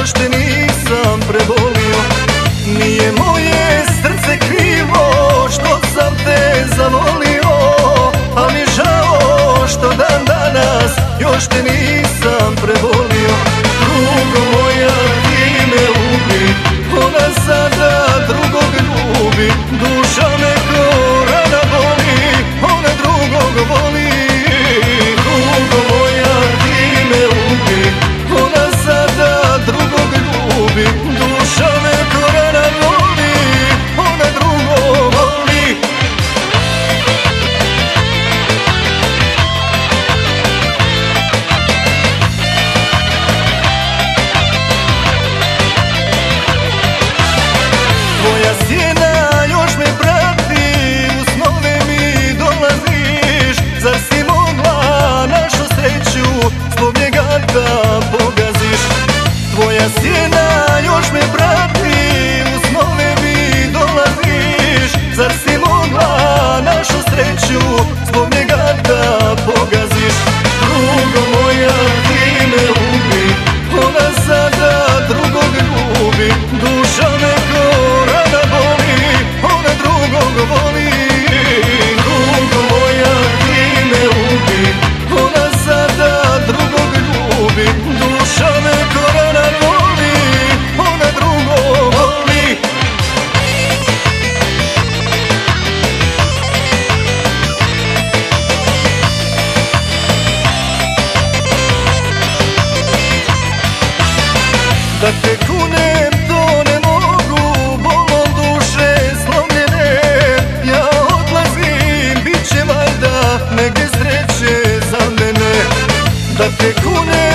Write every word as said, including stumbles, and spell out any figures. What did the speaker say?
još te nisam prebolio. Nije moje srce krivo što sam te zavolio, a mi žao što dan danas još te nisam prebolio. Drugo moja, ti me ubi, ona sada drugog ljubi. Duša me ko rana boli, ona drugog voli. Drugo moja, ti me ubi, ona sada drugog ljubi. Duša me ko rana boli, ona drugog voli. Tvoja sjena još me prati, u snove mi dolaziš. Zar si mogla našu sreću zbog njega da pogaziš? Tvoja sjena još me prati, u snove mi dolaziš. Zar si mogla našu sreću zbog njega da pogaziš? Drugo moja, ti me ubi, ona sada drugog ljubi. Duša me ko rana boli, ona drugog voli. Drugo moja, ti me ubi, ona sada drugog ljubi. Duša me ko rana boli, ona drugog voli. Da te kunem to ne mogu, bolom duše slomljene. Ja odlazim, bit će valjda negdje sreće za mene. Da te kunem